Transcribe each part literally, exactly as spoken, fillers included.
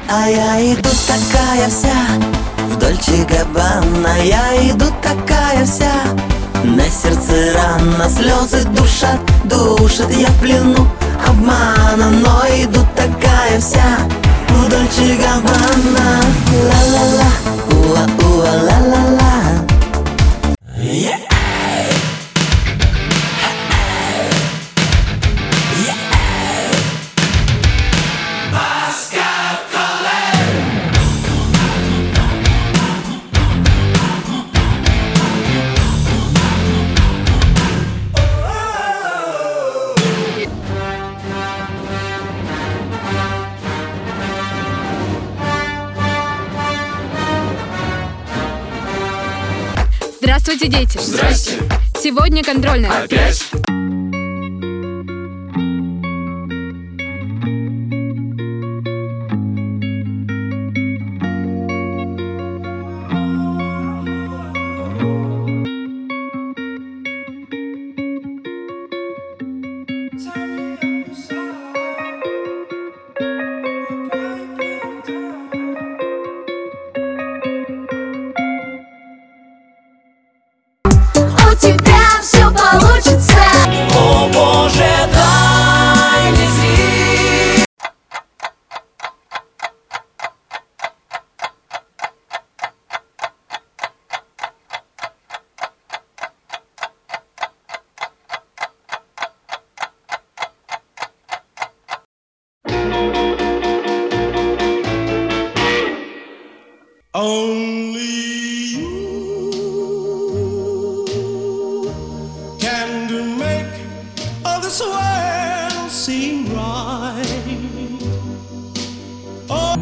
А я иду такая вся в Дольче Габбана. Я иду такая вся, на сердце рана, слезы душат, душат. Я в плену обмана, но иду такая вся в Дольче Габбана. Ла-ла-ла, уа-уа, ла-ла-ла. Yeah. Здравствуйте, дети! Здрасте! Сегодня контрольная. Опять? У тебя все получится. О Боже, дай мне сил. Only you can do make all this world seem right. Oh.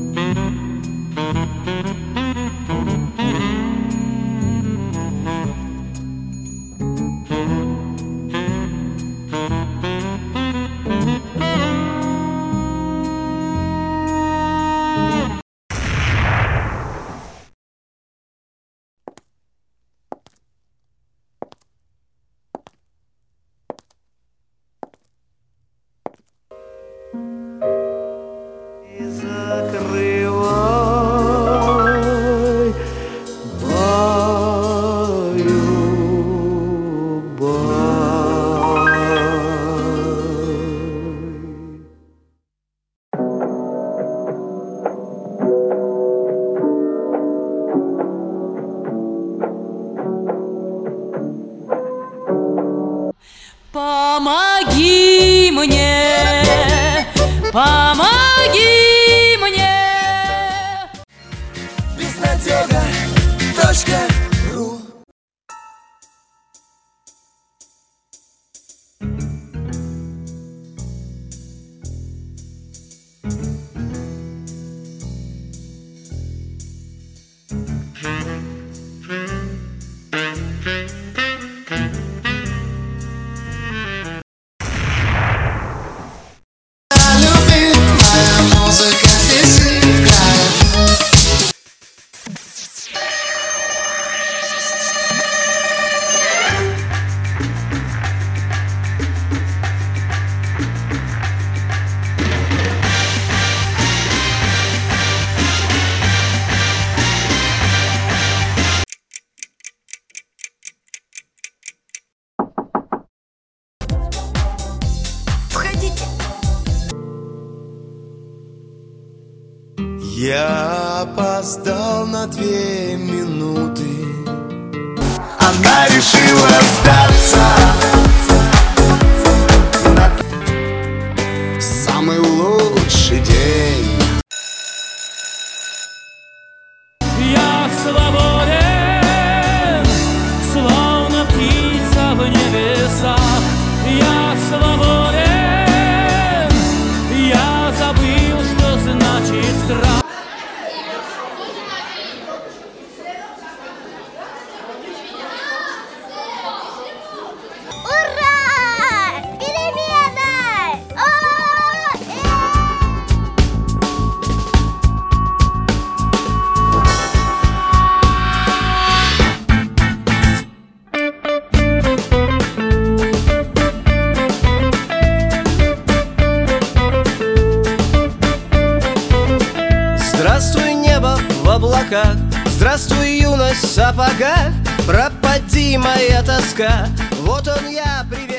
Закрывай баю-бай. Помоги мне, помоги мне. Безнадега точка ру. Я опоздал на две минуты. Она решила сдаться. Самый лучший день. Я свободен, словно птица в небесах. Я свободен, я забыл, что значит страх. облаках. Здравствуй, юность в сапогах, пропади моя тоска. Вот он я, привет.